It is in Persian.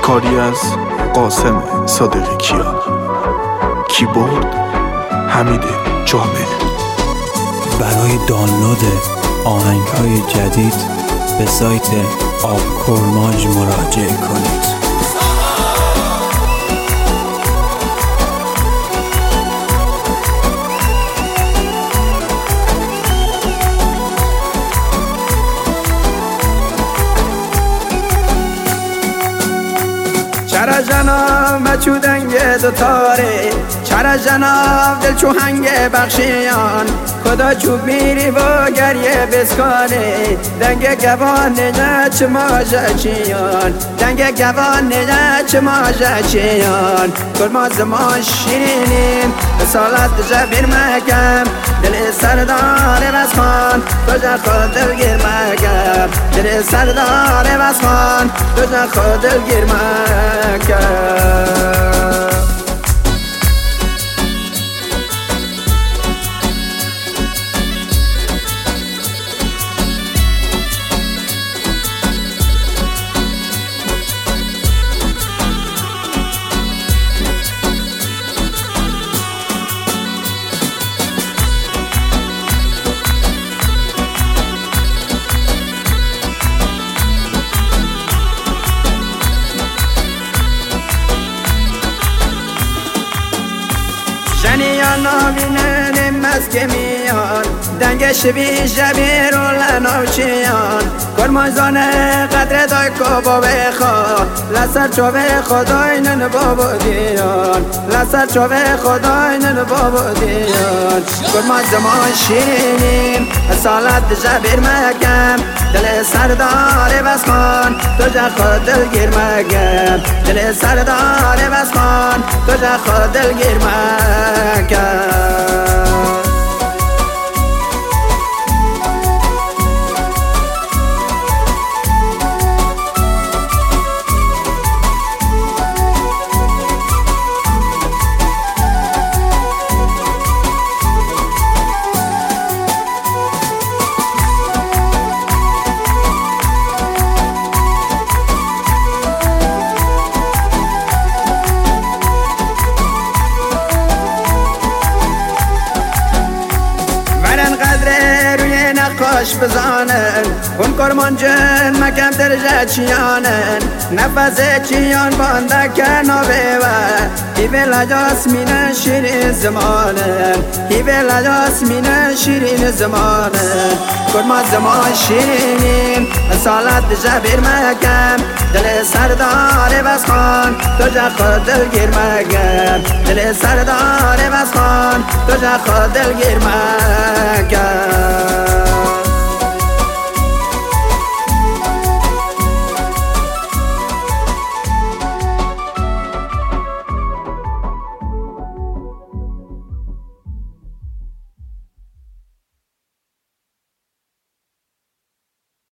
کاری از قاسم صادقی کیا، کیبورد حمید جامع. برای دانلود آهنگ‌های جدید به سایت آبکرماج مراجعه کنید. چرا جناب مچو دنگ دوتاره، چرا جناب دل چو هنگ بخشیان، خدا چو بیری و گریه بسکانه، دنگ گوان نجا ماجه چیان، دنگ گوان نجا ماجه چیان. کرما زمان شیرینیم سالت جبیر مکم، دل سردار وسخان کجا خود دلگیر مکم، دل سردار وسخان کجا خود دلگیر مکم. جنیان نامینه نمز که میان، دنگش بی جبیر و لناوچیان، کرمانزانه قدر دای کبا بخوا، لسر چوه خدای نن بابا دیان، لسر چوه خدای نن بابا دیان. کرمان زمان شیرینیم سالت جبیر مکم، دل سردار وسخان کجا خود دلگیر مکم، دل سردار وسخان کجا خود دلگیر مکم. نقاش بزانن اون کرمانجن مکم درجه چیانن، نفس چیان بانده کنابه و هیوه جاسمین شیرین زمانن، هیوه جاسمین شیرین زمانن. کرمان زمان شیرینیم سالت جبیر مکم، دل سردار وسخان کجا خود دلگیر مکم، دل سردار وسخان کجا خود دلگیر مکم.